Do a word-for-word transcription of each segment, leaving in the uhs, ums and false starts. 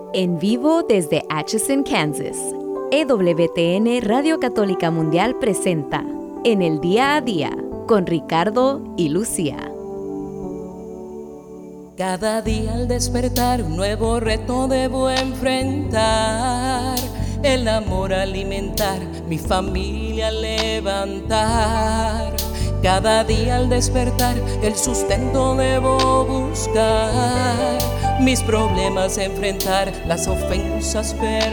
En vivo desde Atchison, Kansas, E W T N Radio Católica Mundial presenta En el Día a Día con Ricardo y Lucía. Cada día al despertar un nuevo reto debo enfrentar. El amor alimentar, mi familia levantar. Cada día al despertar el sustento debo buscar. Mis problemas enfrentar, las ofensas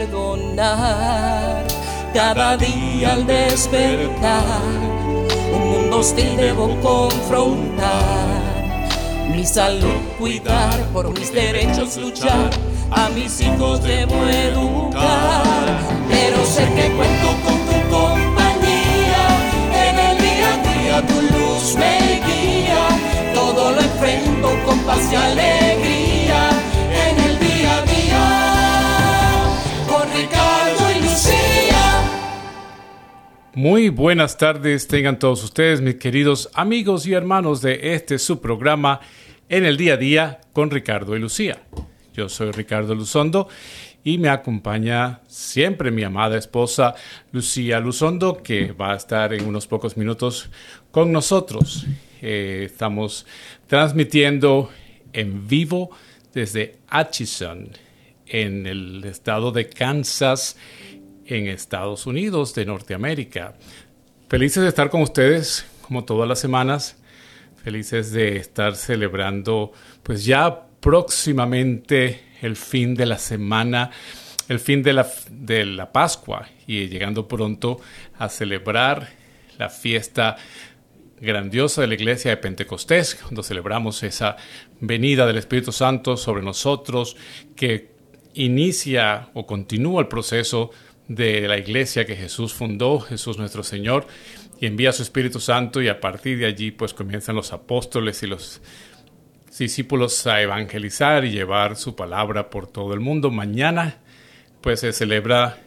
perdonar. Cada día al despertar un mundo hostil debo confrontar. Mi salud cuidar, por mis derechos luchar. A mis hijos debo educar. Pero sé que cuento con tu compañía. En el día a día tu luz me guía. Todo lo enfrento con paz y alegría. En el día a día con Ricardo y Lucía. Muy buenas tardes tengan todos ustedes, mis queridos amigos y hermanos de este su programa En el Día a Día con Ricardo y Lucía. Yo soy Ricardo Luzondo y me acompaña siempre mi amada esposa Lucía Luzondo, que va a estar en unos pocos minutos con nosotros. Eh, estamos transmitiendo en vivo desde Atchison, en el estado de Kansas, en Estados Unidos de Norteamérica. Felices de estar con ustedes, como todas las semanas. Felices de estar celebrando, pues ya próximamente el fin de la semana, el fin de la, de la Pascua, y llegando pronto a celebrar la fiesta grandiosa de la iglesia de Pentecostés, cuando celebramos esa venida del Espíritu Santo sobre nosotros, que inicia o continúa el proceso de la iglesia que Jesús fundó, Jesús nuestro Señor, y envía a su Espíritu Santo, y a partir de allí pues comienzan los apóstoles y los discípulos a evangelizar y llevar su palabra por todo el mundo. Mañana pues se celebra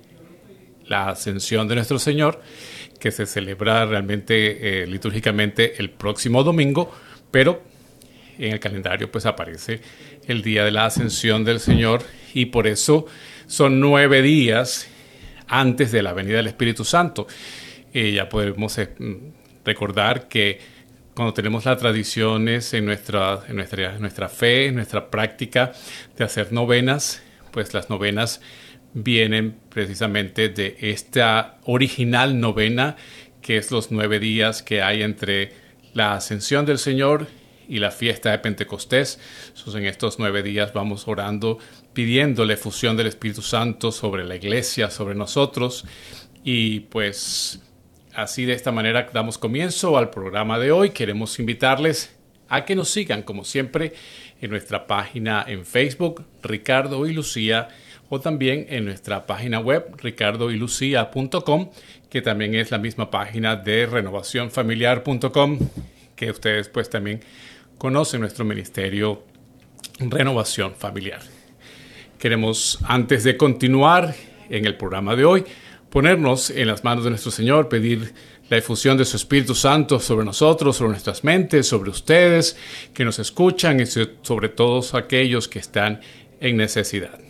la ascensión de nuestro Señor, que se celebra realmente eh, litúrgicamente el próximo domingo, pero en el calendario pues aparece el día de la ascensión del Señor, y por eso son nueve días antes de la venida del Espíritu Santo. Eh, ya podemos eh, recordar que cuando tenemos las tradiciones en nuestra, en nuestra, en nuestra fe, en nuestra práctica de hacer novenas, pues las novenas vienen precisamente de esta original novena, que es los nueve días que hay entre la ascensión del Señor y la fiesta de Pentecostés. Entonces, en estos nueve días vamos orando, pidiendo la efusión del Espíritu Santo sobre la iglesia, sobre nosotros, y pues así, de esta manera, damos comienzo al programa de hoy. Queremos invitarles a que nos sigan, como siempre, en nuestra página en Facebook, Ricardo y Lucía, o también en nuestra página web, ricardo y lucía punto com, que también es la misma página de renovación familiar punto com, que ustedes pues también conocen nuestro ministerio Renovación Familiar. Queremos, antes de continuar en el programa de hoy, ponernos en las manos de nuestro Señor, pedir la efusión de su Espíritu Santo sobre nosotros, sobre nuestras mentes, sobre ustedes que nos escuchan y sobre todos aquellos que están en necesidad.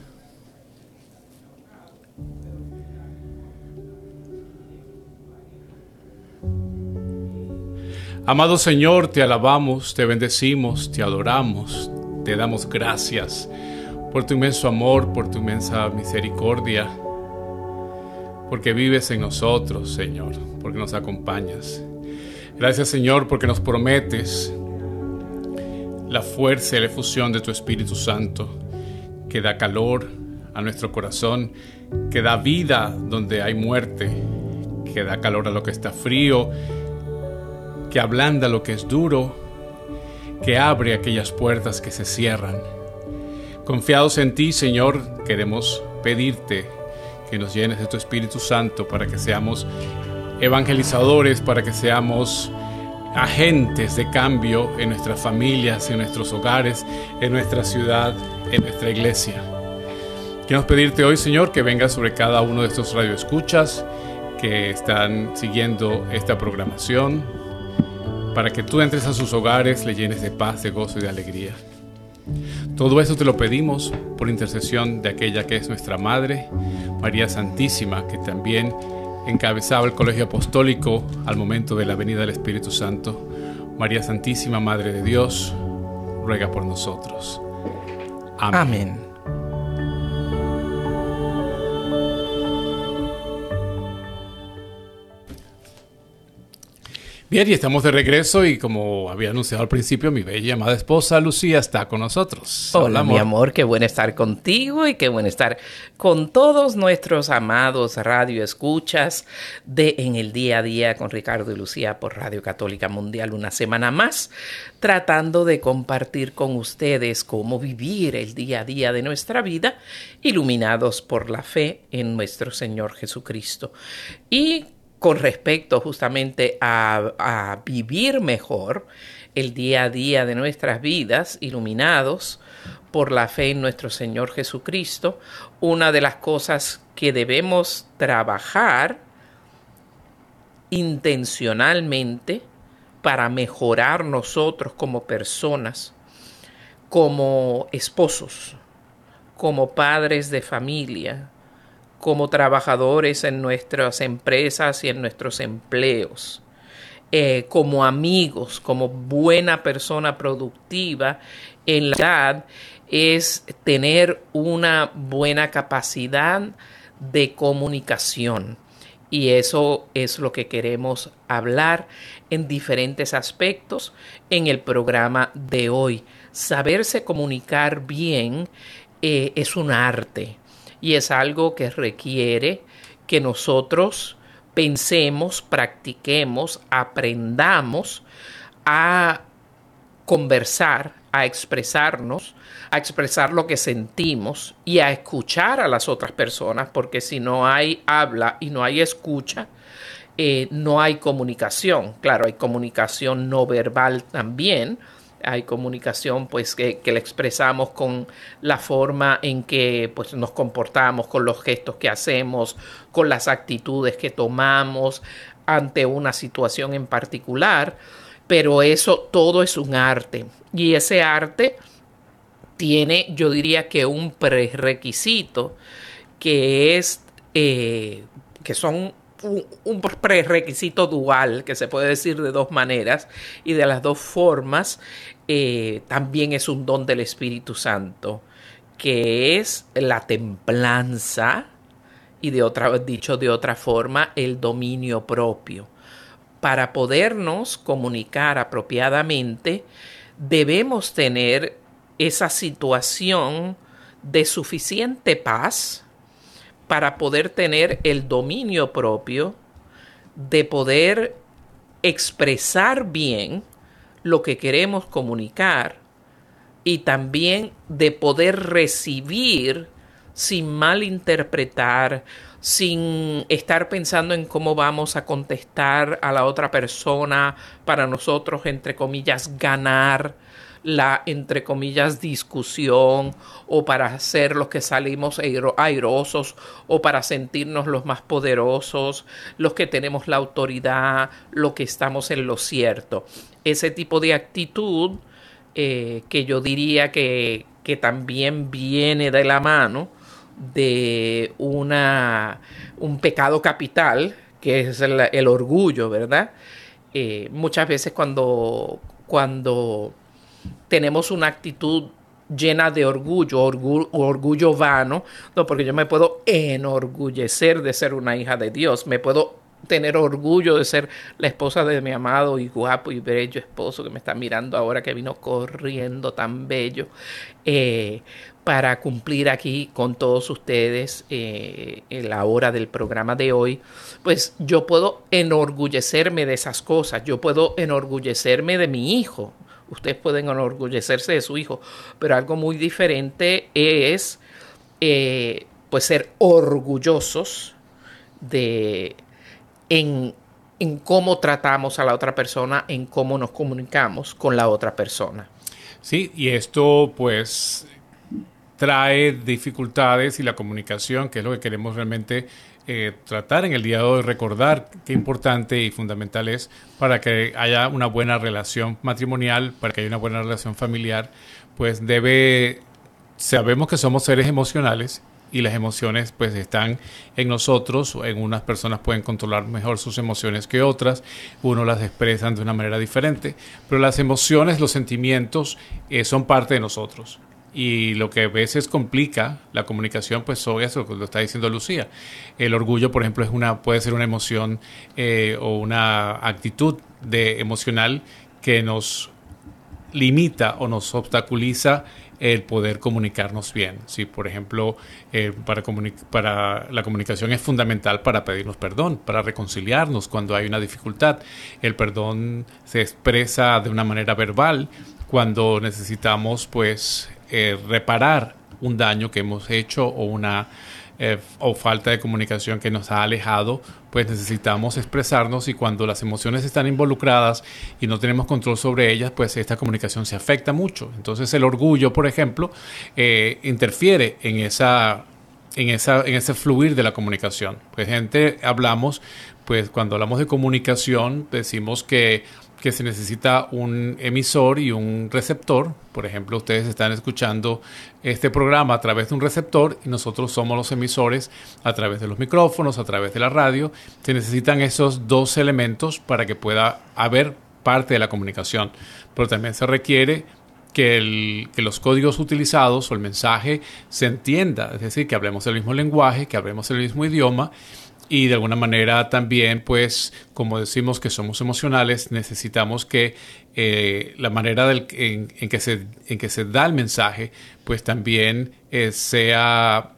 Amado Señor, te alabamos, te bendecimos, te adoramos, te damos gracias por tu inmenso amor, por tu inmensa misericordia, porque vives en nosotros, Señor, porque nos acompañas. Gracias, Señor, porque nos prometes la fuerza y la efusión de tu Espíritu Santo, que da calor a nuestro corazón, que da vida donde hay muerte, que da calor a lo que está frío, que ablanda lo que es duro, que abre aquellas puertas que se cierran. Confiados en ti, Señor, queremos pedirte que nos llenes de tu Espíritu Santo para que seamos evangelizadores, para que seamos agentes de cambio en nuestras familias, en nuestros hogares, en nuestra ciudad, en nuestra iglesia. Queremos pedirte hoy, Señor, que vengas sobre cada uno de estos radioescuchas que están siguiendo esta programación, para que tú entres a sus hogares, le llenes de paz, de gozo y de alegría. Todo eso te lo pedimos por intercesión de aquella que es nuestra Madre, María Santísima, que también encabezaba el colegio apostólico al momento de la venida del Espíritu Santo. María Santísima, Madre de Dios, ruega por nosotros. Amén. Amén. Bien, y estamos de regreso y como había anunciado al principio, mi bella y amada esposa Lucía está con nosotros. Hola, Hola, amor. mi amor, qué bueno estar contigo y qué bueno estar con todos nuestros amados radioescuchas de En el Día a Día con Ricardo y Lucía por Radio Católica Mundial. Una semana más tratando de compartir con ustedes cómo vivir el día a día de nuestra vida, iluminados por la fe en nuestro Señor Jesucristo. Y con respecto justamente a, a vivir mejor el día a día de nuestras vidas, iluminados por la fe en nuestro Señor Jesucristo, una de las cosas que debemos trabajar intencionalmente para mejorar nosotros como personas, como esposos, como padres de familia, como trabajadores en nuestras empresas y en nuestros empleos, eh, como amigos, como buena persona productiva en la edad, es tener una buena capacidad de comunicación. Y eso es lo que queremos hablar en diferentes aspectos en el programa de hoy. Saberse comunicar bien eh, es un arte. Y es algo que requiere que nosotros pensemos, practiquemos, aprendamos a conversar, a expresarnos, a expresar lo que sentimos y a escuchar a las otras personas, porque si no hay habla y no hay escucha, eh, no hay comunicación. Claro, hay comunicación no verbal también. Hay comunicación pues que, que la expresamos con la forma en que pues, nos comportamos, con los gestos que hacemos, con las actitudes que tomamos ante una situación en particular, pero eso todo es un arte y ese arte tiene, yo diría que un prerequisito que es eh, que son un prerequisito dual, que se puede decir de dos maneras y de las dos formas. Eh, también es un don del Espíritu Santo, que es la templanza y de otra, dicho de otra forma, el dominio propio. Para podernos comunicar apropiadamente, debemos tener esa situación de suficiente paz para poder tener el dominio propio, de poder expresar bien lo que queremos comunicar y también de poder recibir sin malinterpretar, sin estar pensando en cómo vamos a contestar a la otra persona para nosotros, entre comillas, ganar la, entre comillas, discusión, o para hacer los que salimos airosos, o para sentirnos los más poderosos, los que tenemos la autoridad, los que estamos en lo cierto. Ese tipo de actitud eh, que yo diría que, que también viene de la mano de una, un pecado capital, que es el, el orgullo, ¿verdad? Eh, muchas veces cuando, cuando tenemos una actitud llena de orgullo, orgullo, orgullo vano, no, porque yo me puedo enorgullecer de ser una hija de Dios, me puedo tener orgullo de ser la esposa de mi amado y guapo y bello esposo que me está mirando ahora, que vino corriendo tan bello eh, para cumplir aquí con todos ustedes eh, en la hora del programa de hoy. Pues yo puedo enorgullecerme de esas cosas, yo puedo enorgullecerme de mi hijo. Ustedes pueden enorgullecerse de su hijo, pero algo muy diferente es eh, pues ser orgullosos de en, en cómo tratamos a la otra persona, en cómo nos comunicamos con la otra persona. Sí, y esto pues trae dificultades y la comunicación, que es lo que queremos realmente eh, tratar en el día de hoy, recordar qué importante y fundamental es para que haya una buena relación matrimonial, para que haya una buena relación familiar, pues debe, sabemos que somos seres emocionales y las emociones pues están en nosotros. En unas personas pueden controlar mejor sus emociones que otras, unos las expresan de una manera diferente, pero las emociones, los sentimientos eh, son parte de nosotros. Y lo que a veces complica la comunicación, pues son eso, lo está diciendo Lucía. El orgullo, por ejemplo, es una, puede ser una emoción eh, o una actitud de, emocional que nos limita o nos obstaculiza el poder comunicarnos bien. Sí, por ejemplo, eh, para, comuni- para la comunicación es fundamental para pedirnos perdón, para reconciliarnos cuando hay una dificultad. El perdón se expresa de una manera verbal cuando necesitamos, pues, eh, reparar un daño que hemos hecho o una eh, o falta de comunicación que nos ha alejado, pues necesitamos expresarnos, y cuando las emociones están involucradas y no tenemos control sobre ellas, pues esta comunicación se afecta mucho. Entonces el orgullo, por ejemplo, eh, interfiere en esa, en esa, en ese fluir de la comunicación. Pues gente, hablamos, pues cuando hablamos de comunicación, decimos que que se necesita un emisor y un receptor. Por ejemplo, ustedes están escuchando este programa a través de un receptor y nosotros somos los emisores a través de los micrófonos, a través de la radio. Se necesitan esos dos elementos para que pueda haber parte de la comunicación. Pero también se requiere que, el, que los códigos utilizados o el mensaje se entienda, es decir, que hablemos el mismo lenguaje, que hablemos el mismo idioma. Y de alguna manera también, pues, como decimos que somos emocionales, necesitamos que eh, la manera del, en, en, que se, en que se da el mensaje, pues también eh, sea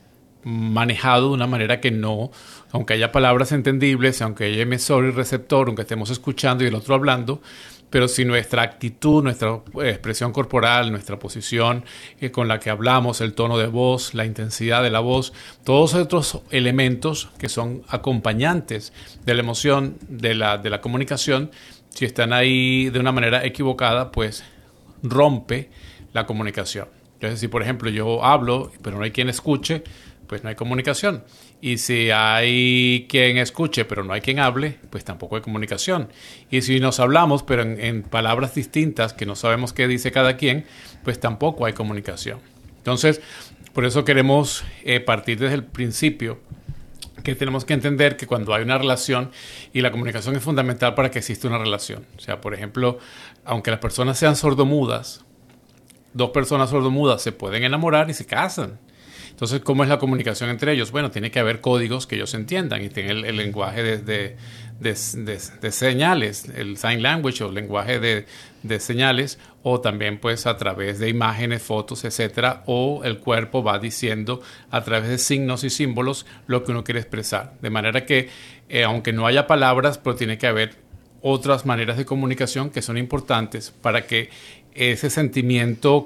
manejado de una manera que no, aunque haya palabras entendibles, aunque haya emisor y receptor, aunque estemos escuchando y el otro hablando, pero si nuestra actitud, nuestra expresión corporal, nuestra posición eh, con la que hablamos, el tono de voz, la intensidad de la voz, todos otros elementos que son acompañantes de la emoción, de la, de la comunicación, si están ahí de una manera equivocada, pues rompe la comunicación. Entonces, si por ejemplo yo hablo, pero no hay quien escuche, pues no hay comunicación. Y si hay quien escuche, pero no hay quien hable, pues tampoco hay comunicación. Y si nos hablamos, pero en, en palabras distintas, que no sabemos qué dice cada quien, pues tampoco hay comunicación. Entonces, por eso queremos eh, partir desde el principio, que tenemos que entender que cuando hay una relación, y la comunicación es fundamental para que exista una relación. O sea, por ejemplo, aunque las personas sean sordomudas, dos personas sordomudas se pueden enamorar y se casan. Entonces, ¿cómo es la comunicación entre ellos? Bueno, tiene que haber códigos que ellos entiendan y tengan el, el lenguaje de, de, de, de, de señales, el sign language o el lenguaje de, de señales, o también pues a través de imágenes, fotos, etcétera, o el cuerpo va diciendo a través de signos y símbolos lo que uno quiere expresar. De manera que, eh, aunque no haya palabras, pero tiene que haber otras maneras de comunicación que son importantes para que ese sentimiento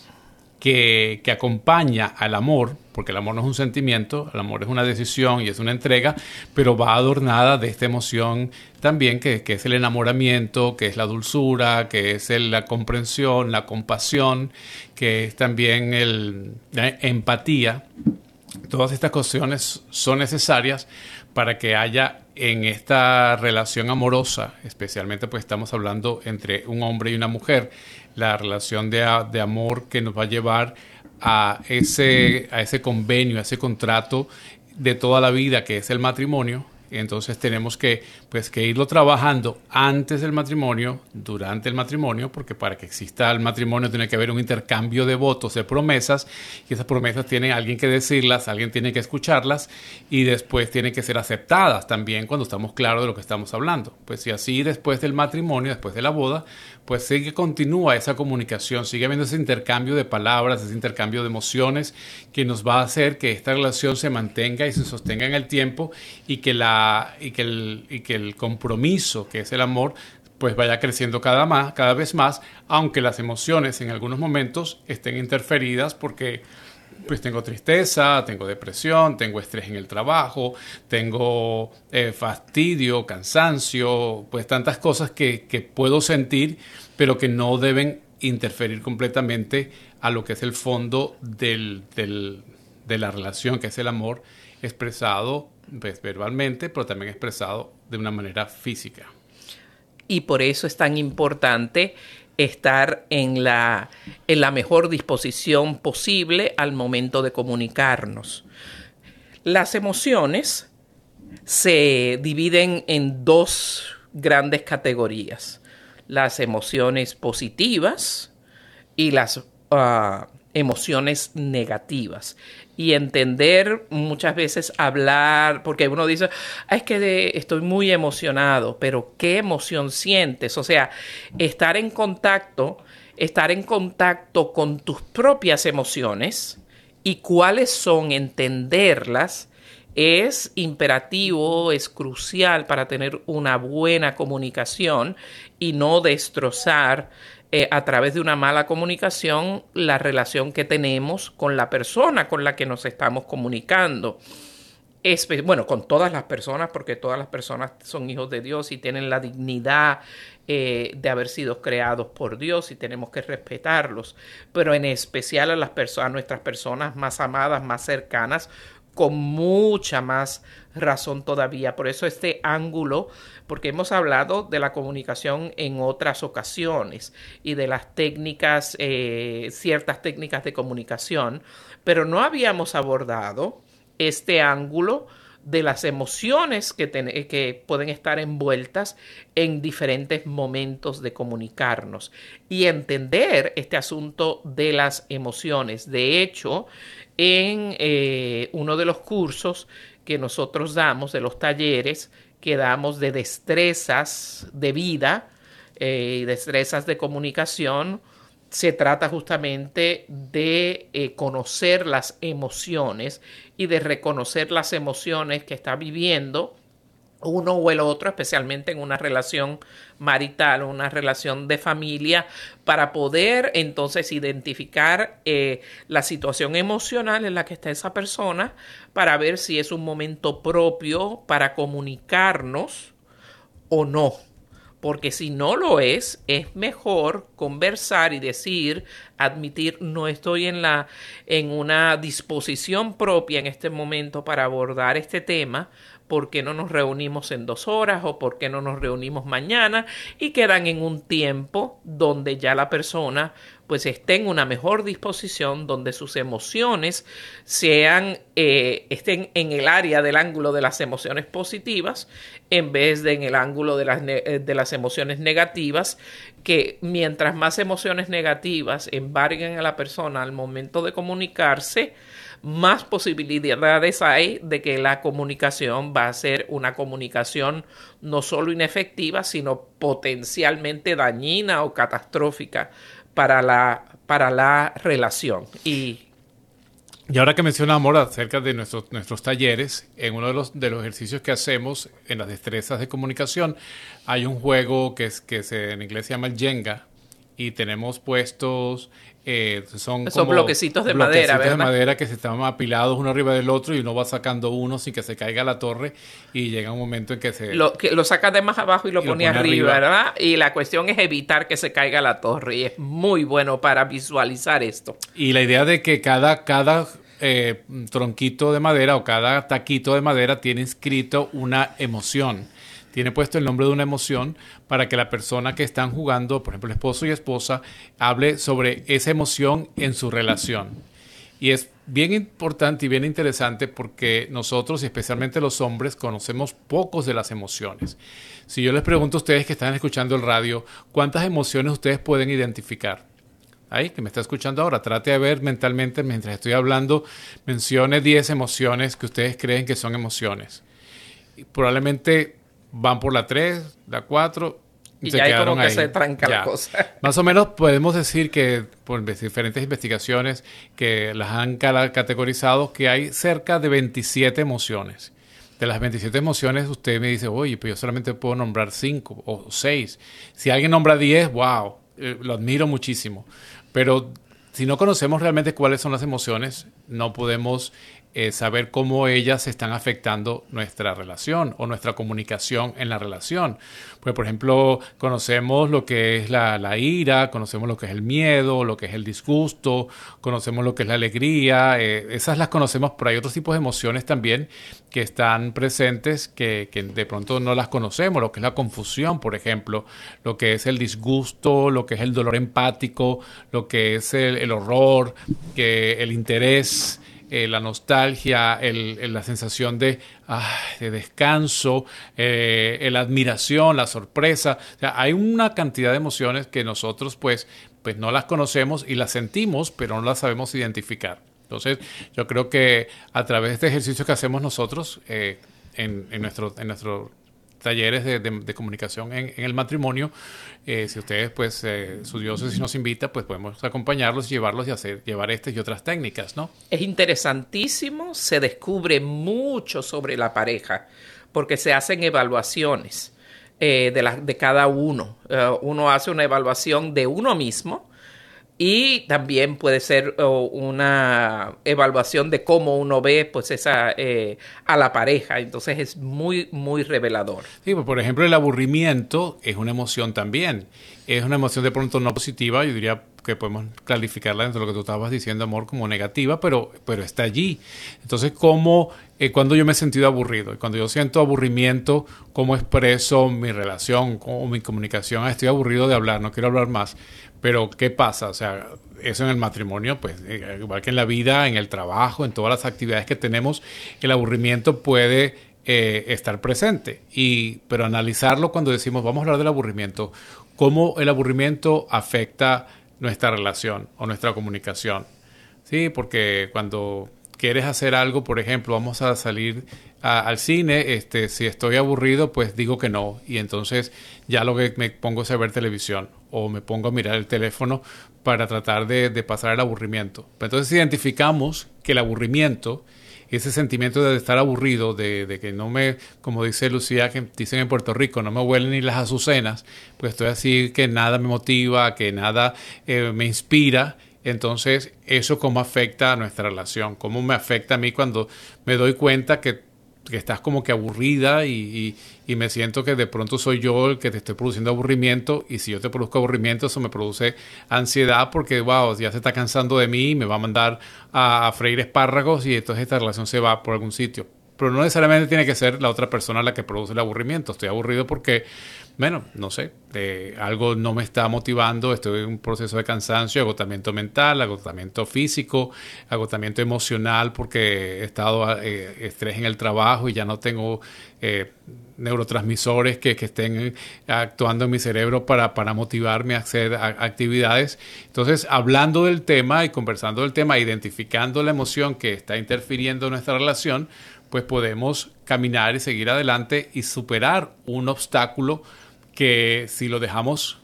Que, que acompaña al amor, porque el amor no es un sentimiento, el amor es una decisión y es una entrega, pero va adornada de esta emoción también que, que es el enamoramiento, que es la dulzura, que es el, la comprensión, la compasión, que es también el, la empatía. Todas estas cuestiones son necesarias para que haya en esta relación amorosa, especialmente pues estamos hablando entre un hombre y una mujer, la relación de, de amor que nos va a llevar a ese, a ese convenio, a ese contrato de toda la vida que es el matrimonio. Entonces tenemos que, pues, que irlo trabajando antes del matrimonio, durante el matrimonio, porque para que exista el matrimonio tiene que haber un intercambio de votos, de promesas, y esas promesas tienen alguien que decirlas, alguien tiene que escucharlas, y después tienen que ser aceptadas también cuando estamos claros de lo que estamos hablando. Pues si así después del matrimonio, después de la boda, pues sigue, continúa esa comunicación, sigue habiendo ese intercambio de palabras, ese intercambio de emociones que nos va a hacer que esta relación se mantenga y se sostenga en el tiempo, y que la Y que, el, y que el compromiso, que es el amor, pues vaya creciendo cada, más, cada vez más, aunque las emociones en algunos momentos estén interferidas, porque pues tengo tristeza, tengo depresión, tengo estrés en el trabajo, tengo eh, fastidio, cansancio, pues tantas cosas que, que puedo sentir, pero que no deben interferir completamente a lo que es el fondo del, del, de la relación, que es el amor expresado pues, verbalmente, pero también expresado de una manera física. Y por eso es tan importante estar en la, en la mejor disposición posible al momento de comunicarnos. Las emociones se dividen en dos grandes categorías: las emociones positivas y las uh, emociones negativas. Y entender, muchas veces hablar, porque uno dice, ah, es que de, estoy muy emocionado, pero ¿qué emoción sientes? O sea, estar en contacto, estar en contacto con tus propias emociones y cuáles son, entenderlas, es imperativo, es crucial para tener una buena comunicación y no destrozar Eh, a través de una mala comunicación la relación que tenemos con la persona con la que nos estamos comunicando. Espe- bueno, con todas las personas, porque todas las personas son hijos de Dios y tienen la dignidad eh, de haber sido creados por Dios y tenemos que respetarlos, pero en especial a, las perso- a nuestras personas más amadas, más cercanas, con mucha más razón todavía. Por eso este ángulo, porque hemos hablado de la comunicación en otras ocasiones y de las técnicas, eh, ciertas técnicas de comunicación, pero no habíamos abordado este ángulo de las emociones que, ten- que pueden estar envueltas en diferentes momentos de comunicarnos y entender este asunto de las emociones. De hecho, en eh, uno de los cursos que nosotros damos, de los talleres que damos de destrezas de vida y eh, destrezas de comunicación, se trata justamente de eh, conocer las emociones y de reconocer las emociones que está viviendo uno o el otro, especialmente en una relación marital o una relación de familia, para poder entonces identificar eh, la situación emocional en la que está esa persona, para ver si es un momento propio para comunicarnos o no. Porque si no lo es, es mejor conversar y decir, admitir, no estoy en la, en una disposición propia en este momento para abordar este tema. ¿Por qué no nos reunimos en dos horas o por qué no nos reunimos mañana? Y quedan en un tiempo donde ya la persona pues esté en una mejor disposición, donde sus emociones sean, eh, estén en el área del ángulo de las emociones positivas en vez de en el ángulo de las, de las emociones negativas, que mientras más emociones negativas embarguen a la persona al momento de comunicarse, más posibilidades hay de que la comunicación va a ser una comunicación no solo inefectiva, sino potencialmente dañina o catastrófica para la, para la relación. Y, y ahora que menciona Amor acerca de nuestros, nuestros talleres, en uno de los, de los ejercicios que hacemos en las destrezas de comunicación, hay un juego que, es, que se, en inglés se llama el Jenga, y tenemos puestos... Eh, son, son como bloquecitos de bloquecitos madera, ¿verdad? de madera que se están apilados uno arriba del otro y uno va sacando uno sin que se caiga la torre y llega un momento en que se... Lo, que lo saca de más abajo y lo, y pone, lo pone arriba, arriba, ¿verdad? Y la cuestión es evitar que se caiga la torre y es muy bueno para visualizar esto. Y la idea de que cada, cada eh, tronquito de madera o cada taquito de madera tiene inscrito una emoción. Tiene puesto el nombre de una emoción para que la persona que están jugando, por ejemplo, esposo y esposa, hable sobre esa emoción en su relación. Y es bien importante y bien interesante porque nosotros, y especialmente los hombres, conocemos pocos de las emociones. Si yo les pregunto a ustedes que están escuchando el radio, ¿cuántas emociones ustedes pueden identificar? Ahí, que me está escuchando ahora, trate de ver mentalmente, mientras estoy hablando, mencione diez emociones que ustedes creen que son emociones. Y probablemente van por la tres, la cuatro y, y se ya quedaron como que ahí. Se tranca ya. La cosa. Más o menos podemos decir que por diferentes investigaciones que las han categorizado que hay cerca de veintisiete emociones. De las veintisiete emociones usted me dice, oye, pues yo solamente puedo nombrar cinco o seis. Si alguien nombra diez, wow, eh, lo admiro muchísimo. Pero si no conocemos realmente cuáles son las emociones, no podemos eh, saber cómo ellas están afectando nuestra relación o nuestra comunicación en la relación. Pues, por ejemplo, conocemos lo que es la, la ira, conocemos lo que es el miedo, lo que es el disgusto, conocemos lo que es la alegría. Eh, esas las conocemos, pero hay otros tipos de emociones también que están presentes que, que de pronto no las conocemos. Lo que es la confusión, por ejemplo, lo que es el disgusto, lo que es el dolor empático, lo que es el, el horror, que el interés, eh, la nostalgia, el, el, la sensación de, ah, de descanso, eh, la admiración, la sorpresa. O sea, hay una cantidad de emociones que nosotros pues, pues no las conocemos y las sentimos, pero no las sabemos identificar. Entonces, yo creo que a través de este ejercicio que hacemos nosotros eh, en, en nuestro, en nuestro talleres de, de, de comunicación en, en el matrimonio, eh, si ustedes, pues, eh, su diócesis nos invita, pues podemos acompañarlos, llevarlos y hacer, llevar estas y otras técnicas, ¿no? Es interesantísimo, se descubre mucho sobre la pareja, porque se hacen evaluaciones eh, de, la, de cada uno. Uh, uno hace una evaluación de uno mismo, y también puede ser oh, una evaluación de cómo uno ve pues esa eh, a la pareja. Entonces es muy, muy revelador. Sí, pues por ejemplo el aburrimiento es una emoción también. Es una emoción de pronto no positiva. Yo diría que podemos calificarla dentro de lo que tú estabas diciendo, amor, como negativa, pero, pero está allí. Entonces, ¿cómo, eh, cuando yo me he sentido aburrido? Y cuando yo siento aburrimiento, ¿cómo expreso mi relación o mi comunicación? Ah, estoy aburrido de hablar, no quiero hablar más. Pero, ¿qué pasa? O sea, eso en el matrimonio, pues, igual que en la vida, en el trabajo, en todas las actividades que tenemos, el aburrimiento puede eh, estar presente. Y, pero analizarlo cuando decimos, vamos a hablar del aburrimiento, cómo el aburrimiento afecta nuestra relación o nuestra comunicación. Sí, porque cuando quieres hacer algo, por ejemplo, vamos a salir a, al cine, este, si estoy aburrido, pues digo que no. Y entonces ya lo que me pongo es a ver televisión o me pongo a mirar el teléfono para tratar de, de pasar el aburrimiento. Entonces identificamos que el aburrimiento, ese sentimiento de estar aburrido, de, de que no me, como dice Lucía, que dicen en Puerto Rico, no me huelen ni las azucenas, pues estoy así que nada me motiva, que nada eh, me inspira. Entonces, ¿eso cómo afecta a nuestra relación? ¿Cómo me afecta a mí cuando me doy cuenta que, que estás como que aburrida y, y, y me siento que de pronto soy yo el que te estoy produciendo aburrimiento? Y si yo te produzco aburrimiento, eso me produce ansiedad porque, wow, ya se está cansando de mí y me va a mandar a, a freír espárragos y entonces esta relación se va por algún sitio. Pero no necesariamente tiene que ser la otra persona la que produce el aburrimiento. Estoy aburrido porque, bueno, no sé, eh, algo no me está motivando, estoy en un proceso de cansancio, agotamiento mental, agotamiento físico, agotamiento emocional porque he estado eh, estrés en el trabajo y ya no tengo eh, neurotransmisores que, que estén actuando en mi cerebro para, para motivarme a hacer a, actividades. Entonces, hablando del tema y conversando del tema, identificando la emoción que está interfiriendo en nuestra relación, pues podemos caminar y seguir adelante y superar un obstáculo que si lo dejamos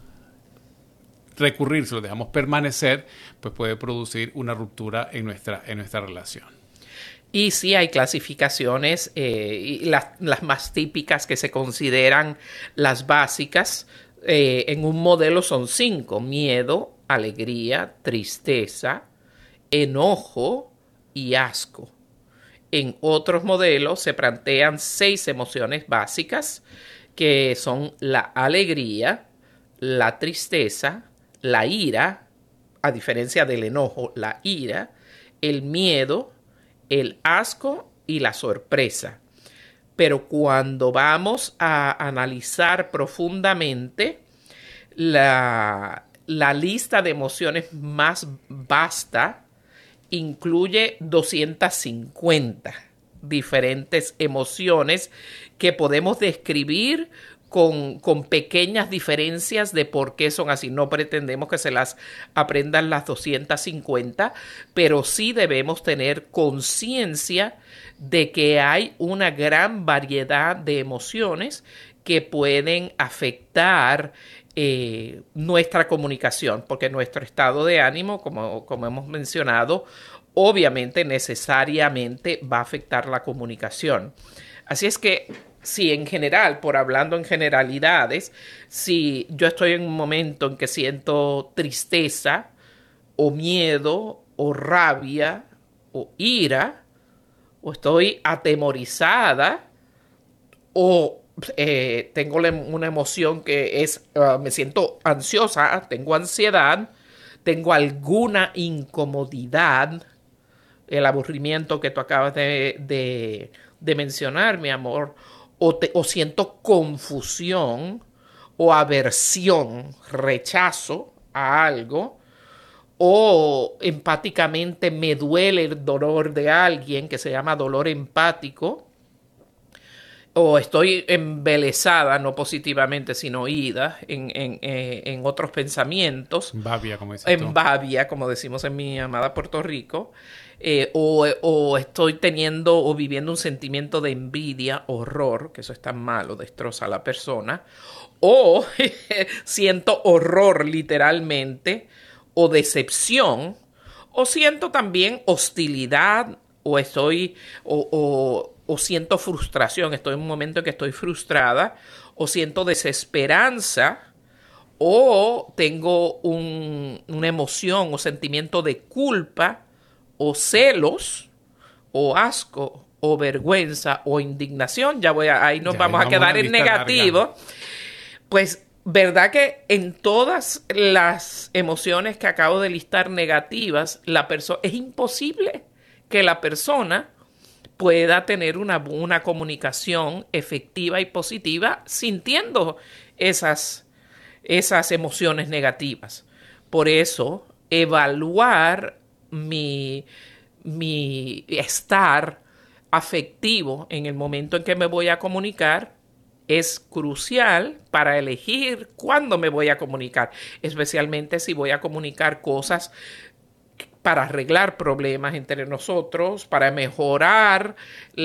recurrir, si lo dejamos permanecer, pues puede producir una ruptura en nuestra, en nuestra relación. Y sí hay clasificaciones, eh, y las, las más típicas que se consideran las básicas, eh, en un modelo son cinco: miedo, alegría, tristeza, enojo y asco. En otros modelos se plantean seis emociones básicas, que son la alegría, la tristeza, la ira, a diferencia del enojo, la ira, el miedo, el asco y la sorpresa. Pero cuando vamos a analizar profundamente, la, la lista de emociones más vasta incluye doscientas cincuenta diferentes emociones que podemos describir con, con pequeñas diferencias de por qué son así. No pretendemos que se las aprendan las doscientas cincuenta, pero sí debemos tener conciencia de que hay una gran variedad de emociones que pueden afectar Eh, nuestra comunicación, porque nuestro estado de ánimo, como, como hemos mencionado, obviamente necesariamente va a afectar la comunicación. Así es que si en general, por hablando en generalidades, si yo estoy en un momento en que siento tristeza, o miedo, o rabia, o ira, o estoy atemorizada, o eh, tengo una emoción que es, uh, me siento ansiosa, tengo ansiedad, tengo alguna incomodidad, el aburrimiento que tú acabas de, de, de mencionar, mi amor, o, te, o siento confusión, o aversión, rechazo a algo, o empáticamente me duele el dolor de alguien, que se llama dolor empático, o estoy embelesada, no positivamente, sino ida en, en, en otros pensamientos. Babia, como dices tú. En babia, como decimos en mi amada Puerto Rico. Eh, o, o estoy teniendo o viviendo un sentimiento de envidia, horror, que eso es tan malo, destroza a la persona. O siento horror literalmente, o decepción, o siento también hostilidad, o estoy, o, o, o siento frustración, estoy en un momento en que estoy frustrada, o siento desesperanza, o tengo un, una emoción o sentimiento de culpa, o celos, o asco, o vergüenza, o indignación. Ya voy a, ahí nos ya, vamos, vamos a quedar en negativo. Larga. Pues, ¿verdad que en todas las emociones que acabo de listar negativas, la persona es imposible que la persona pueda tener una, una comunicación efectiva y positiva sintiendo esas, esas emociones negativas? Por eso, evaluar mi, mi estar afectivo en el momento en que me voy a comunicar es crucial para elegir cuándo me voy a comunicar, especialmente si voy a comunicar cosas para arreglar problemas entre nosotros, para mejorar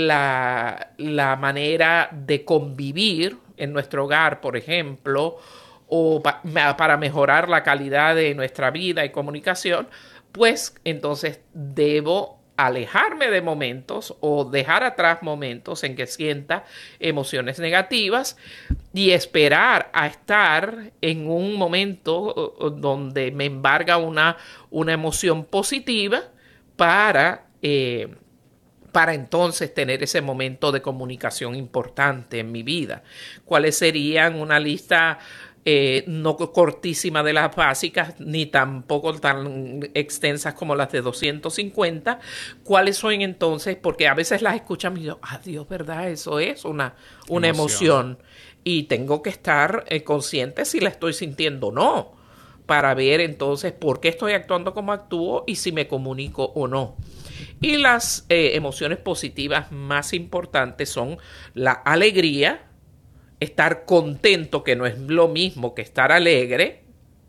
la, la manera de convivir en nuestro hogar, por ejemplo, o pa, para mejorar la calidad de nuestra vida y comunicación, pues entonces debo alejarme de momentos o dejar atrás momentos en que sienta emociones negativas y esperar a estar en un momento donde me embarga una, una emoción positiva para, eh, para entonces tener ese momento de comunicación importante en mi vida. ¿Cuáles serían una lista Eh, no cortísima de las básicas, ni tampoco tan extensas como las de doscientos cincuenta? ¿Cuáles son entonces? Porque a veces las escuchan y yo, ah, Dios, ¿verdad? Eso es una, una emoción. emoción. Y tengo que estar eh, consciente si la estoy sintiendo o no, para ver entonces por qué estoy actuando como actúo y si me comunico o no. Y las eh, emociones positivas más importantes son la alegría, estar contento, que no es lo mismo que estar alegre,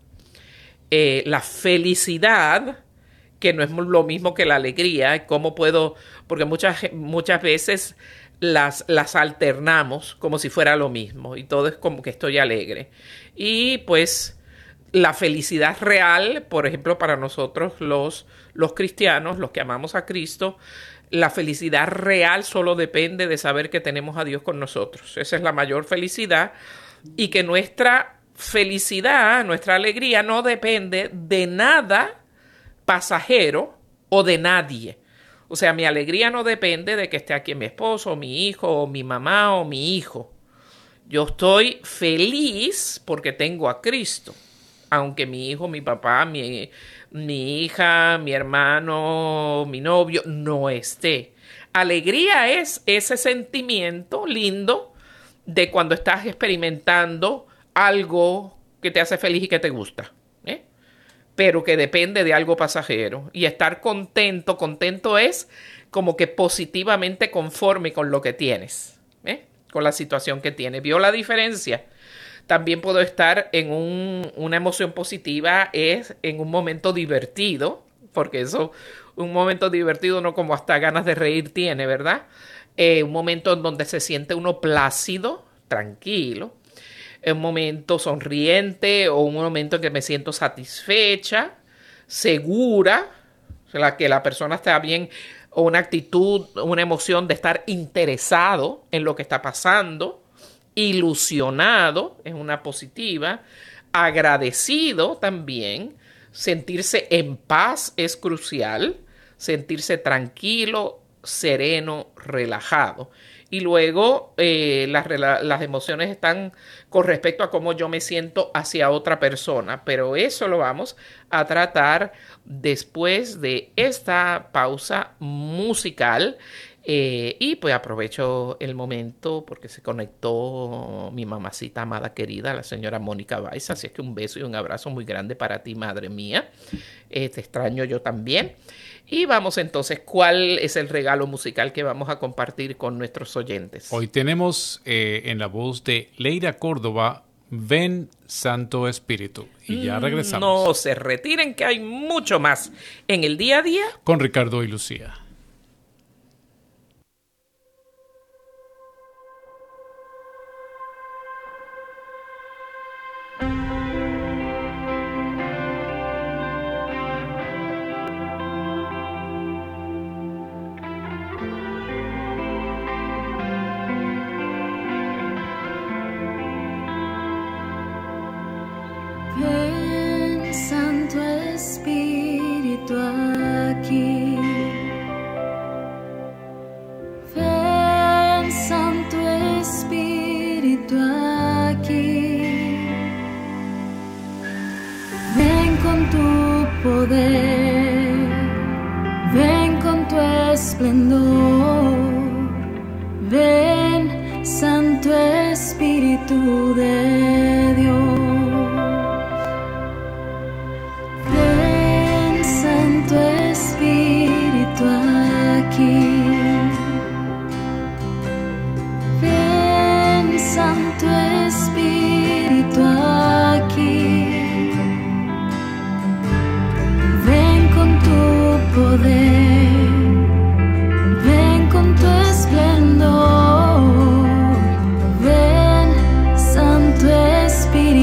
eh, la felicidad, que no es lo mismo que la alegría. ¿Cómo puedo? Porque muchas, muchas veces las, las alternamos como si fuera lo mismo y todo es como que estoy alegre. Y pues la felicidad real, por ejemplo, para nosotros los, los cristianos, los que amamos a Cristo, la felicidad real solo depende de saber que tenemos a Dios con nosotros. Esa es la mayor felicidad, y que nuestra felicidad, nuestra alegría no depende de nada pasajero o de nadie. O sea, mi alegría no depende de que esté aquí mi esposo, o mi hijo, o mi mamá, o mi hijo. Yo estoy feliz porque tengo a Cristo, aunque mi hijo, mi papá, mi... mi hija, mi hermano, mi novio, no esté. Alegría es ese sentimiento lindo de cuando estás experimentando algo que te hace feliz y que te gusta, ¿eh? Pero que depende de algo pasajero. Y estar contento, contento es como que positivamente conforme con lo que tienes, ¿eh? Con la situación que tienes. ¿Vio la diferencia? También puedo estar en un, una emoción positiva, es en un momento divertido, porque eso, un momento divertido no como hasta ganas de reír tiene, ¿verdad? Eh, un momento en donde se siente uno plácido, tranquilo, un momento sonriente, o un momento en que me siento satisfecha, segura, o sea, que la persona está bien, o una actitud, una emoción de estar interesado en lo que está pasando, ilusionado, es una positiva, agradecido también, Sentirse en paz es crucial, sentirse tranquilo, sereno, relajado. Y luego eh, las, las emociones están con respecto a cómo yo me siento hacia otra persona, pero eso lo vamos a tratar después de esta pausa musical. Eh, y pues aprovecho el momento porque se conectó mi mamacita amada querida, la señora Mónica Valls, así es que un beso y un abrazo muy grande para ti, madre mía. Eh, te extraño yo también. Y vamos entonces, ¿cuál es el regalo musical que vamos a compartir con nuestros oyentes? Hoy tenemos eh, en la voz de Leira Córdoba, Ven Santo Espíritu. Y ya regresamos. No se retiren, que hay mucho más en el día a día con Ricardo y Lucía. Ven, Santo Espíritu, aquí. Ven, Santo Espíritu, aquí. Ven con tu poder, ven con tu esplendor. Ven, Santo Espíritu de Dios. Espíritu aquí, ven Santo Espíritu aquí, ven con tu poder, ven con tu esplendor, ven Santo Espíritu.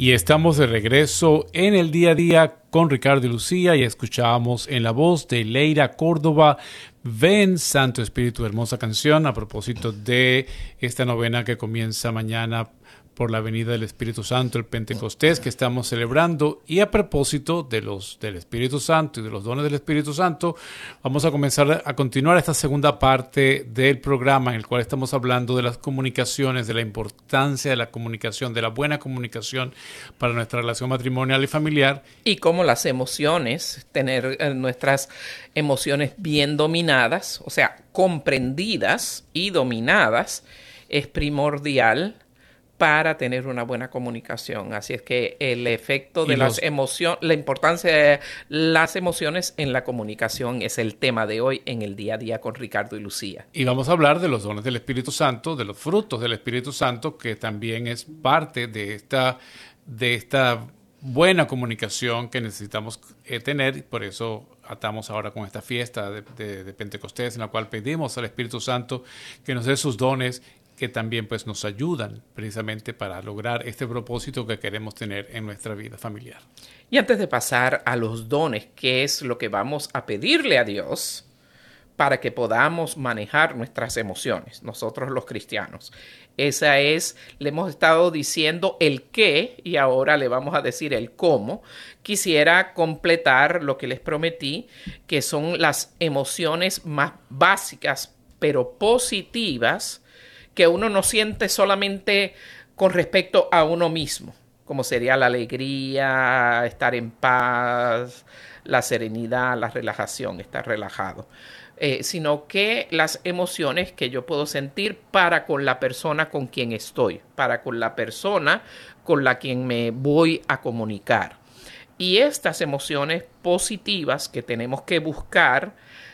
Y estamos de regreso en el día a día con Ricardo y Lucía y escuchábamos en la voz de Leira Córdoba, Ven Santo Espíritu, hermosa canción a propósito de esta novena que comienza mañana por la venida del Espíritu Santo, el Pentecostés que estamos celebrando. Y a propósito de los del Espíritu Santo y de los dones del Espíritu Santo, vamos a comenzar a continuar esta segunda parte del programa en el cual estamos hablando de las comunicaciones, de la importancia de la comunicación, de la buena comunicación para nuestra relación matrimonial y familiar. Y cómo las emociones, tener eh, nuestras emociones bien dominadas, o sea, comprendidas y dominadas, es primordial para tener una buena comunicación. Así es que el efecto de las emociones, la importancia de las emociones en la comunicación es el tema de hoy en el día a día con Ricardo y Lucía. Y vamos a hablar de los dones del Espíritu Santo, de los frutos del Espíritu Santo, que también es parte de esta, de esta buena comunicación que necesitamos eh, tener. Por eso atamos ahora con esta fiesta de, de, de Pentecostés, en la cual pedimos al Espíritu Santo que nos dé sus dones, que también pues nos ayudan precisamente para lograr este propósito que queremos tener en nuestra vida familiar. Y antes de pasar a los dones, ¿qué es lo que vamos a pedirle a Dios para que podamos manejar nuestras emociones, nosotros los cristianos? Esa es, le hemos estado diciendo el qué y ahora le vamos a decir el cómo. Quisiera completar lo que les prometí, que son las emociones más básicas pero positivas que uno no siente solamente con respecto a uno mismo, como sería la alegría, estar en paz, la serenidad, la relajación, estar relajado, eh, sino que las emociones que yo puedo sentir para con la persona con quien estoy, para con la persona con la quien me voy a comunicar. Y estas emociones positivas que tenemos que buscar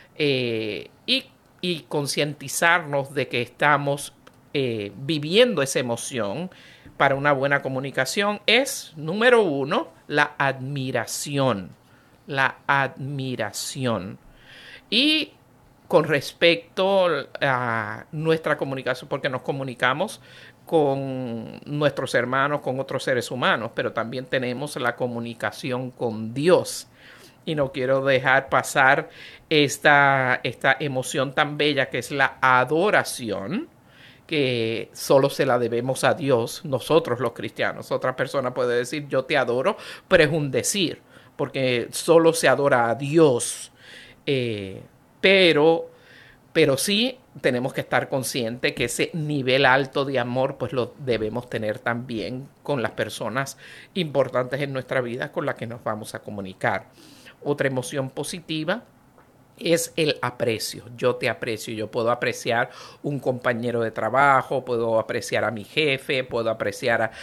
eh, y, y concientizarnos de que estamos Eh, viviendo esa emoción para una buena comunicación es, número uno, la admiración. La admiración. Y con respecto a nuestra comunicación, porque nos comunicamos con nuestros hermanos, con otros seres humanos, pero también tenemos la comunicación con Dios. Y no quiero dejar pasar esta, esta emoción tan bella que es la adoración, que solo se la debemos a Dios, nosotros los cristianos. Otra persona puede decir yo te adoro, pero es un decir, porque solo se adora a Dios. Eh, pero, pero sí tenemos que estar conscientes que ese nivel alto de amor pues lo debemos tener también con las personas importantes en nuestra vida con las que nos vamos a comunicar. Otra emoción positiva es el aprecio. Yo te aprecio. Yo puedo apreciar un compañero de trabajo, puedo apreciar a mi jefe, puedo apreciar a,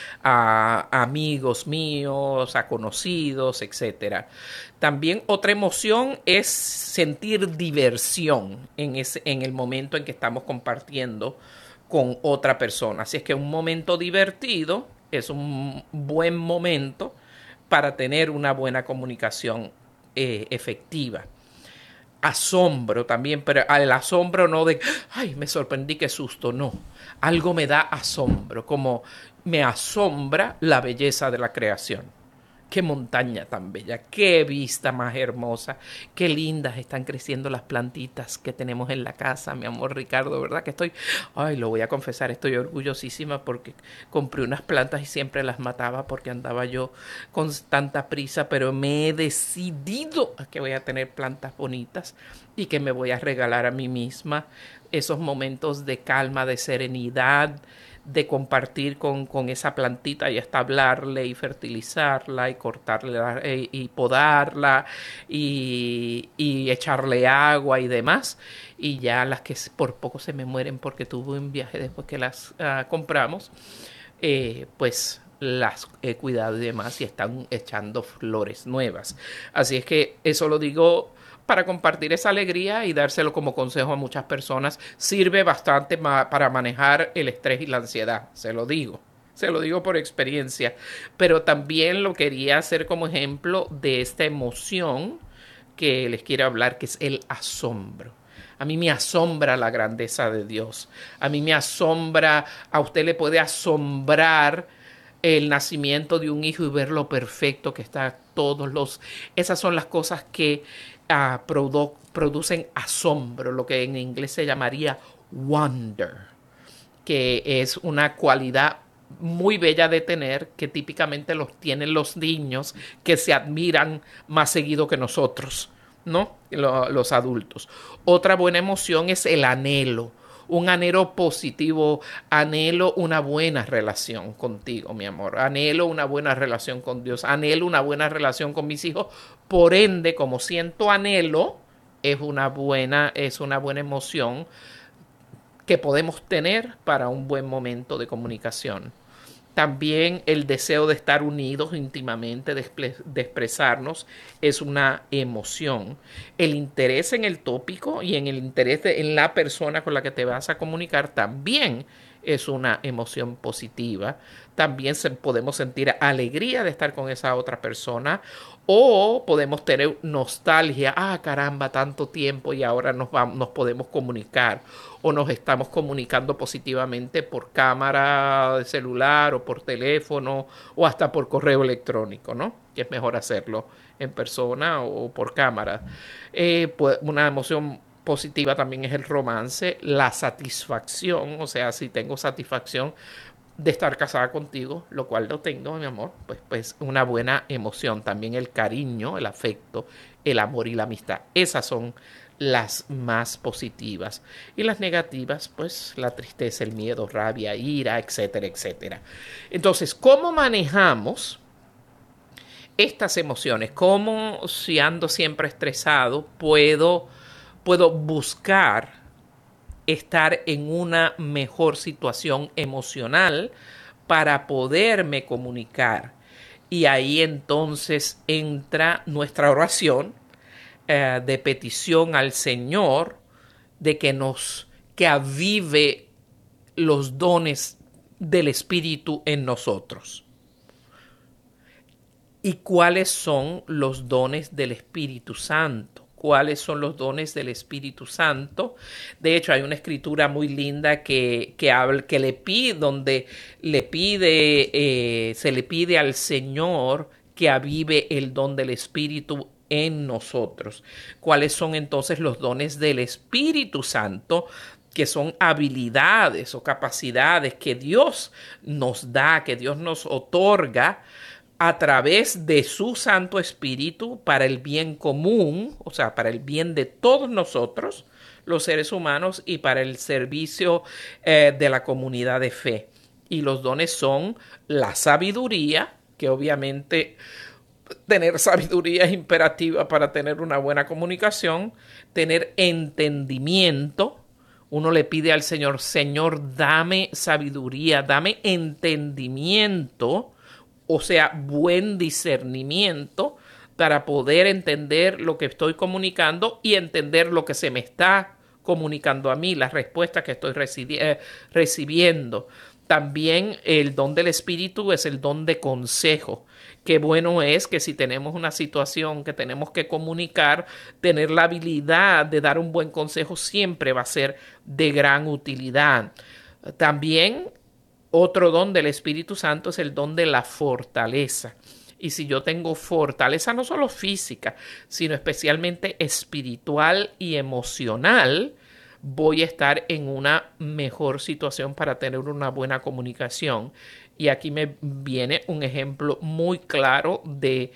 a amigos míos, a conocidos, etcétera. También otra emoción es sentir diversión en, ese, en el momento en que estamos compartiendo con otra persona. Así es que un momento divertido es un buen momento para tener una buena comunicación eh, efectiva. Asombro también, pero el asombro no de, ay, me sorprendí, qué susto, no. Algo me da asombro, como me asombra la belleza de la creación. Qué montaña tan bella, qué vista más hermosa, qué lindas están creciendo las plantitas que tenemos en la casa, mi amor Ricardo, ¿verdad? Que estoy, ay, lo voy a confesar, estoy orgullosísima porque compré unas plantas y siempre las mataba porque andaba yo con tanta prisa, pero me he decidido a que voy a tener plantas bonitas y que me voy a regalar a mí misma esos momentos de calma, de serenidad, de compartir con, con esa plantita y hasta hablarle y fertilizarla y cortarla y, y podarla y, y echarle agua y demás. Y ya las que por poco se me mueren porque tuve un viaje después que las uh, compramos, eh, pues las he cuidado y demás y están echando flores nuevas. Así es que eso lo digo para compartir esa alegría y dárselo como consejo a muchas personas. Sirve bastante ma- para manejar el estrés y la ansiedad, se lo digo. Se lo digo por experiencia. Pero también lo quería hacer como ejemplo de esta emoción que les quiero hablar, que es el asombro. A mí me asombra la grandeza de Dios. A mí me asombra, a usted le puede asombrar el nacimiento de un hijo y ver lo perfecto que está todos los... Esas son las cosas que uh, produ producen asombro, lo que en inglés se llamaría wonder, que es una cualidad muy bella de tener, que típicamente los tienen los niños, que se admiran más seguido que nosotros, ¿no? Los adultos. Otra buena emoción es el anhelo, un anhelo positivo. Anhelo una buena relación contigo, mi amor. Anhelo una buena relación con Dios. Anhelo una buena relación con mis hijos. Por ende, como siento anhelo, es una buena, es una buena emoción que podemos tener para un buen momento de comunicación. También el deseo de estar unidos íntimamente, de, de expresarnos, es una emoción. El interés en el tópico y en el interés de, en la persona con la que te vas a comunicar también es una emoción positiva. También se, podemos sentir alegría de estar con esa otra persona, o podemos tener nostalgia. Ah, caramba, tanto tiempo y ahora nos, vamos, nos podemos comunicar, o nos estamos comunicando positivamente por cámara de celular o por teléfono o hasta por correo electrónico, ¿no? Que es mejor hacerlo en persona o por cámara. Eh, pues una emoción positiva también es el romance, la satisfacción, o sea, si tengo satisfacción de estar casada contigo, lo cual lo tengo, mi amor, pues, pues una buena emoción. También el cariño, el afecto, el amor y la amistad. Esas son las más positivas. Y las negativas, pues la tristeza, el miedo, rabia, ira, etcétera, etcétera. Entonces, ¿cómo manejamos estas emociones? ¿Cómo, si ando siempre estresado, puedo, puedo buscar estar en una mejor situación emocional para poderme comunicar? Y ahí entonces entra nuestra oración eh, de petición al Señor de que nos que avive los dones del Espíritu en nosotros. ¿Y cuáles son los dones del Espíritu Santo? ¿Cuáles son los dones del Espíritu Santo? De hecho, hay una escritura muy linda que, que, habla, que le pide, donde le pide, eh, se le pide al Señor que avive el don del Espíritu en nosotros. ¿Cuáles son entonces los dones del Espíritu Santo? Que son habilidades o capacidades que Dios nos da, que Dios nos otorga a través de su Santo Espíritu para el bien común, o sea, para el bien de todos nosotros, los seres humanos, y para el servicio eh, de la comunidad de fe. Y los dones son la sabiduría, que obviamente tener sabiduría es imperativa para tener una buena comunicación, tener entendimiento. Uno le pide al Señor, Señor, dame sabiduría, dame entendimiento, o sea, buen discernimiento para poder entender lo que estoy comunicando y entender lo que se me está comunicando a mí, las respuestas que estoy recibi eh, recibiendo. También el don del Espíritu es el don de consejo. Qué bueno es que si tenemos una situación que tenemos que comunicar, tener la habilidad de dar un buen consejo siempre va a ser de gran utilidad. También otro don del Espíritu Santo es el don de la fortaleza. Y si yo tengo fortaleza no solo física, sino especialmente espiritual y emocional, voy a estar en una mejor situación para tener una buena comunicación. Y aquí me viene un ejemplo muy claro de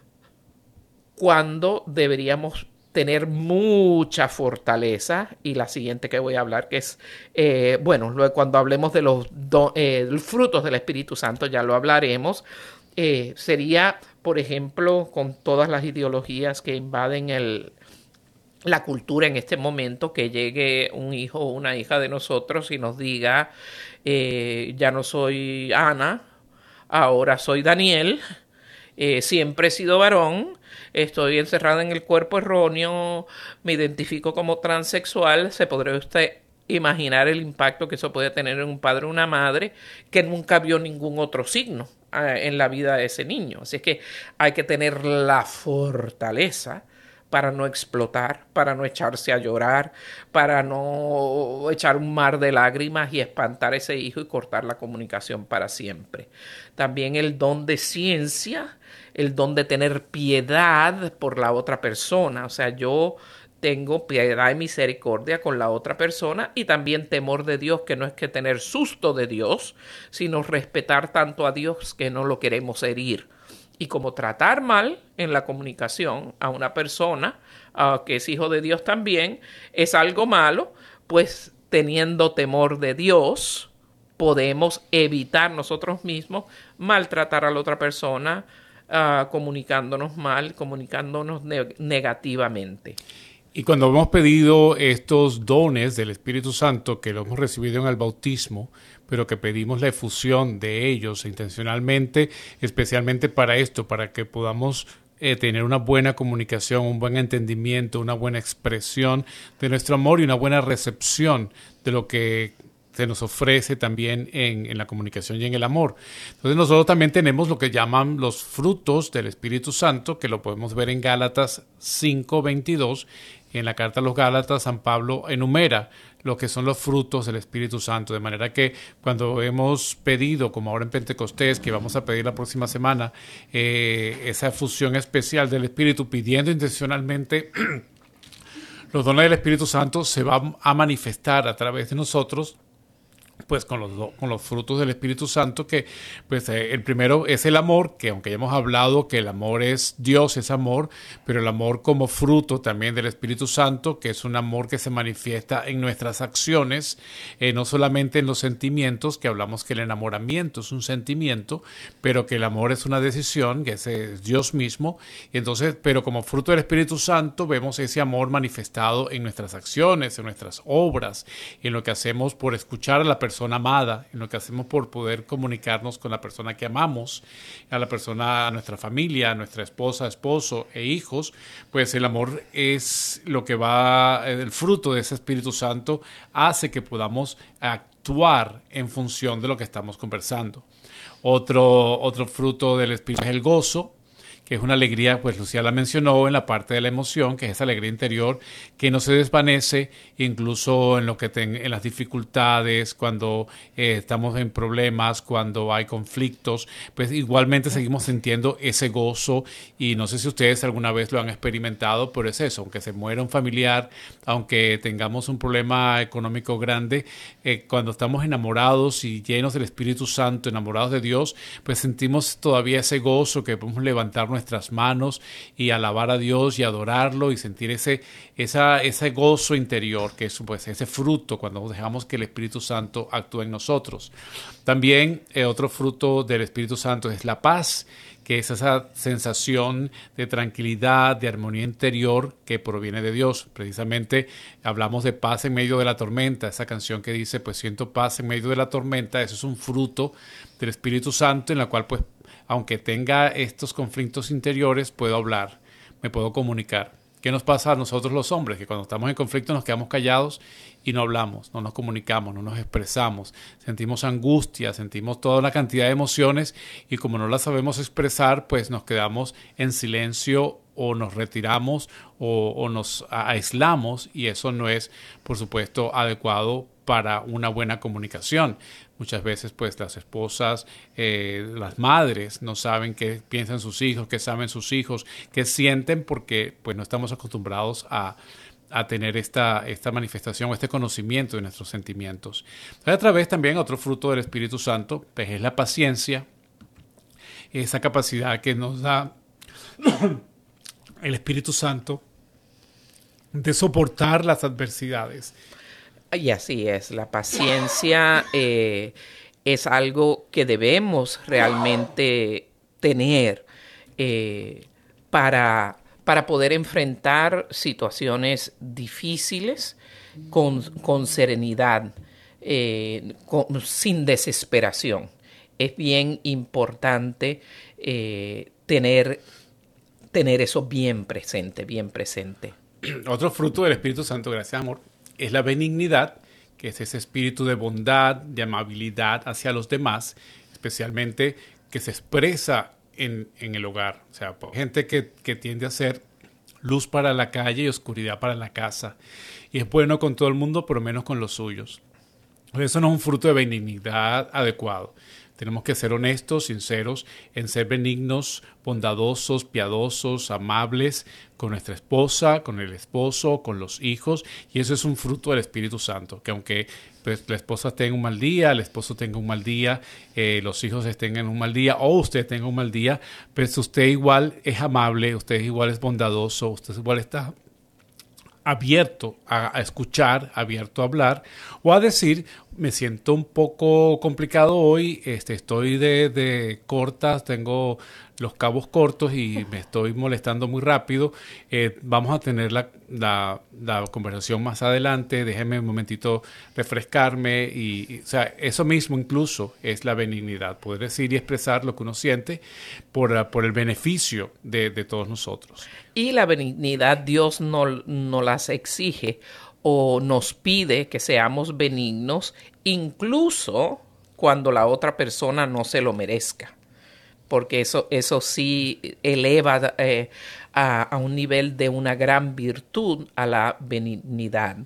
cuándo deberíamos tener mucha fortaleza, y la siguiente que voy a hablar, que es, eh, bueno, luego cuando hablemos de los do, eh, frutos del Espíritu Santo, ya lo hablaremos, eh, sería, por ejemplo, con todas las ideologías que invaden el, la cultura en este momento, que llegue un hijo o una hija de nosotros y nos diga, eh, ya no soy Ana, ahora soy Daniel, eh, siempre he sido varón, estoy encerrada en el cuerpo erróneo, me identifico como transexual. Se podría usted imaginar el impacto que eso puede tener en un padre o una madre que nunca vio ningún otro signo eh, en la vida de ese niño. Así es que hay que tener la fortaleza para no explotar, para no echarse a llorar, para no echar un mar de lágrimas y espantar a ese hijo y cortar la comunicación para siempre. También el don de ciencia, el don de tener piedad por la otra persona. O sea, yo tengo piedad y misericordia con la otra persona y también temor de Dios, que no es que tener susto de Dios, sino respetar tanto a Dios que no lo queremos herir. Y como tratar mal en la comunicación a una persona uh, que es hijo de Dios también es algo malo, pues teniendo temor de Dios podemos evitar nosotros mismos maltratar a la otra persona, uh, comunicándonos mal, comunicándonos ne- negativamente. Y cuando hemos pedido estos dones del Espíritu Santo, que lo hemos recibido en el bautismo, pero que pedimos la efusión de ellos intencionalmente, especialmente para esto, para que podamos eh, tener una buena comunicación, un buen entendimiento, una buena expresión de nuestro amor y una buena recepción de lo que se nos ofrece también en, en la comunicación y en el amor. Entonces nosotros también tenemos lo que llaman los frutos del Espíritu Santo, que lo podemos ver en Gálatas cinco veintidós. En la carta a los Gálatas, San Pablo enumera lo que son los frutos del Espíritu Santo, de manera que cuando hemos pedido, como ahora en Pentecostés, que vamos a pedir la próxima semana, eh, esa fusión especial del Espíritu, pidiendo intencionalmente los dones del Espíritu Santo, se va a manifestar a través de nosotros, pues con los, con los frutos del Espíritu Santo, que pues eh, el primero es el amor, que aunque ya hemos hablado que el amor es Dios, es amor, pero el amor como fruto también del Espíritu Santo, que es un amor que se manifiesta en nuestras acciones, eh, no solamente en los sentimientos, que hablamos que el enamoramiento es un sentimiento, pero que el amor es una decisión, que es, es Dios mismo, y entonces, pero como fruto del Espíritu Santo vemos ese amor manifestado en nuestras acciones, en nuestras obras, en lo que hacemos por escuchar a la persona persona amada, en lo que hacemos por poder comunicarnos con la persona que amamos, a la persona, a nuestra familia, a nuestra esposa, esposo e hijos, pues el amor es lo que va, el fruto de ese Espíritu Santo hace que podamos actuar en función de lo que estamos conversando. Otro, otro fruto del Espíritu es el gozo, que es una alegría, pues Lucía la mencionó en la parte de la emoción, que es esa alegría interior que no se desvanece incluso en lo que ten, en las dificultades, cuando eh, estamos en problemas, cuando hay conflictos, pues igualmente seguimos sintiendo ese gozo. Y no sé si ustedes alguna vez lo han experimentado, pero es eso, aunque se muera un familiar, aunque tengamos un problema económico grande, eh, cuando estamos enamorados y llenos del Espíritu Santo, enamorados de Dios, pues sentimos todavía ese gozo que podemos levantarnos nuestras manos y alabar a Dios y adorarlo y sentir ese, esa, ese gozo interior, que es pues, ese fruto cuando dejamos que el Espíritu Santo actúe en nosotros. También eh, otro fruto del Espíritu Santo es la paz, que es esa sensación de tranquilidad, de armonía interior que proviene de Dios. Precisamente hablamos de paz en medio de la tormenta, esa canción que dice, pues siento paz en medio de la tormenta. Eso es un fruto del Espíritu Santo en la cual pues aunque tenga estos conflictos interiores, puedo hablar, me puedo comunicar. ¿Qué nos pasa a nosotros los hombres? Que cuando estamos en conflicto nos quedamos callados y no hablamos, no nos comunicamos, no nos expresamos. Sentimos angustia, sentimos toda una cantidad de emociones y como no las sabemos expresar, pues nos quedamos en silencio o nos retiramos o, o nos aislamos, y eso no es, por supuesto, adecuado para una buena comunicación. Muchas veces pues las esposas, eh, las madres no saben qué piensan sus hijos, qué saben sus hijos, qué sienten, porque pues no estamos acostumbrados a, a tener esta, esta manifestación, este conocimiento de nuestros sentimientos. A través también otro fruto del Espíritu Santo pues, es la paciencia, esa capacidad que nos da el Espíritu Santo de soportar las adversidades. Y así es, la paciencia eh, es algo que debemos realmente tener eh, para, para poder enfrentar situaciones difíciles con, con serenidad, eh, con, sin desesperación. Es bien importante eh, tener, tener eso bien presente, bien presente. Otro fruto del Espíritu Santo, gracias amor, es la benignidad, que es ese espíritu de bondad, de amabilidad hacia los demás, especialmente que se expresa en, en el hogar. O sea, gente que, que tiende a ser luz para la calle y oscuridad para la casa. Y es bueno con todo el mundo, pero menos con los suyos. Eso no es un fruto de benignidad adecuado. Tenemos que ser honestos, sinceros, en ser benignos, bondadosos, piadosos, amables con nuestra esposa, con el esposo, con los hijos. Y eso es un fruto del Espíritu Santo, que aunque pues, la esposa tenga un mal día, el esposo tenga un mal día, eh, los hijos estén en un mal día o usted tenga un mal día, pues usted igual es amable, usted igual es bondadoso, usted igual está abierto a, a escuchar, abierto a hablar o a decir, me siento un poco complicado hoy, este, estoy de, de cortas, tengo los cabos cortos y me estoy molestando muy rápido, eh, vamos a tener la, la, la conversación más adelante, déjeme un momentito refrescarme y, y o sea, eso mismo incluso es la benignidad, poder decir y expresar lo que uno siente por, por el beneficio de, de todos nosotros. Y la benignidad Dios no, no las exige o nos pide que seamos benignos, incluso cuando la otra persona no se lo merezca. Porque eso, eso sí eleva eh, a, a un nivel de una gran virtud a la benignidad.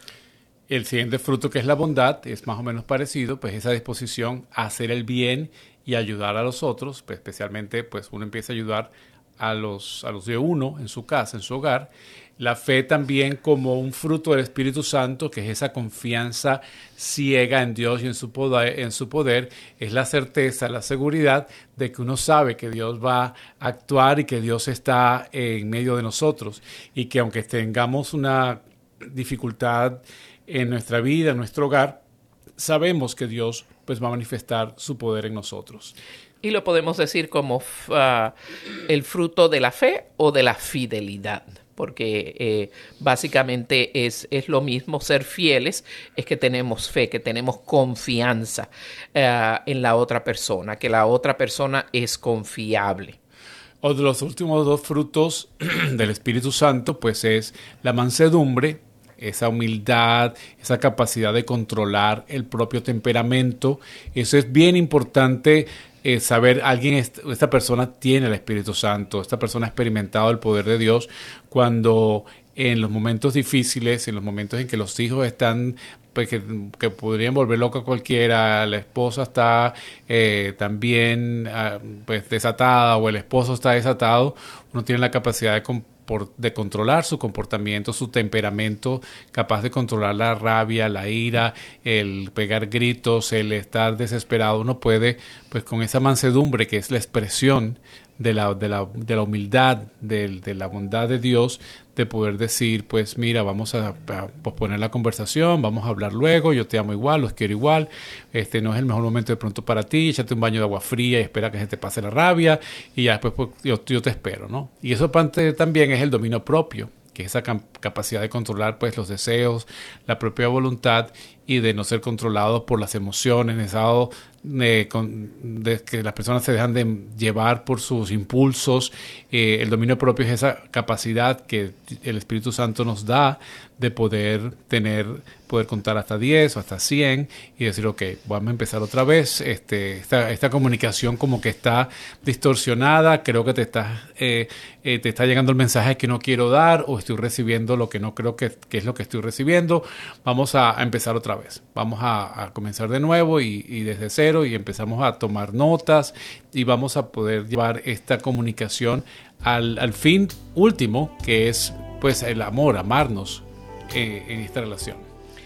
El siguiente fruto, que es la bondad, es más o menos parecido, pues esa disposición a hacer el bien y ayudar a los otros, pues especialmente pues uno empieza a ayudar a los, a los de uno en su casa, en su hogar. La fe también como un fruto del Espíritu Santo, que es esa confianza ciega en Dios y en su poder, en su poder, es la certeza, la seguridad de que uno sabe que Dios va a actuar y que Dios está en medio de nosotros y que aunque tengamos una dificultad en nuestra vida, en nuestro hogar, sabemos que Dios pues va a manifestar su poder en nosotros. Y lo podemos decir como uh, el fruto de la fe o de la fidelidad, porque eh, básicamente es, es lo mismo. Ser fieles es que tenemos fe, que tenemos confianza uh, en la otra persona, que la otra persona es confiable. Otro de los últimos dos frutos del Espíritu Santo pues es la mansedumbre, esa humildad, esa capacidad de controlar el propio temperamento. Eso es bien importante. Eh, saber, alguien, esta persona tiene el Espíritu Santo, esta persona ha experimentado el poder de Dios cuando en los momentos difíciles, en los momentos en que los hijos están, pues que, que podrían volver loco a cualquiera, la esposa está eh, también uh, pues desatada o el esposo está desatado, uno tiene la capacidad de comportarse, Por, de controlar su comportamiento, su temperamento, capaz de controlar la rabia, la ira, el pegar gritos, el estar desesperado. Uno puede, pues con esa mansedumbre que es la expresión de la, de la, de la humildad, de, de la bondad de Dios, de poder decir, pues mira, vamos a, a posponer la conversación, vamos a hablar luego, yo te amo igual, los quiero igual, este no es el mejor momento de pronto para ti, échate un baño de agua fría y espera que se te pase la rabia y ya después pues, yo, yo te espero, ¿no? Y eso también es el dominio propio, que es esa capacidad de controlar pues los deseos, la propia voluntad y de no ser controlados por las emociones, esa, de, de que las personas se dejan de llevar por sus impulsos. Eh, el dominio propio es esa capacidad que el Espíritu Santo nos da de poder tener, poder contar hasta diez o hasta cien y decir, ok, vamos a empezar otra vez. Este, esta, esta comunicación como que está distorsionada, creo que te está, eh, eh, te está llegando el mensaje que no quiero dar o estoy recibiendo lo que no creo que, que es lo que estoy recibiendo. Vamos a, a empezar otra vez. Vamos a, a comenzar de nuevo y, y desde cero y empezamos a tomar notas y vamos a poder llevar esta comunicación al, al fin último, que es pues el amor, amarnos eh, en esta relación.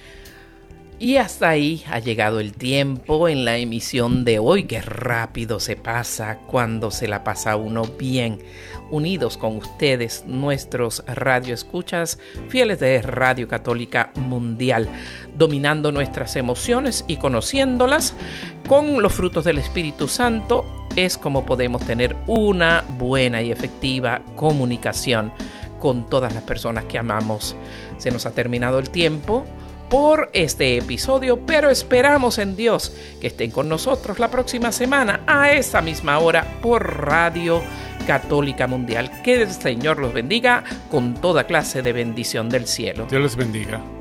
Y hasta ahí ha llegado el tiempo en la emisión de hoy. Qué rápido se pasa cuando se la pasa uno bien. Unidos con ustedes, nuestros radioescuchas fieles de Radio Católica Mundial, dominando nuestras emociones y conociéndolas con los frutos del Espíritu Santo, es como podemos tener una buena y efectiva comunicación con todas las personas que amamos. Se nos ha terminado el tiempo por este episodio, pero esperamos en Dios que estén con nosotros la próxima semana a esta misma hora por Radio Católica Mundial. Que el Señor los bendiga con toda clase de bendición del cielo. Dios les bendiga.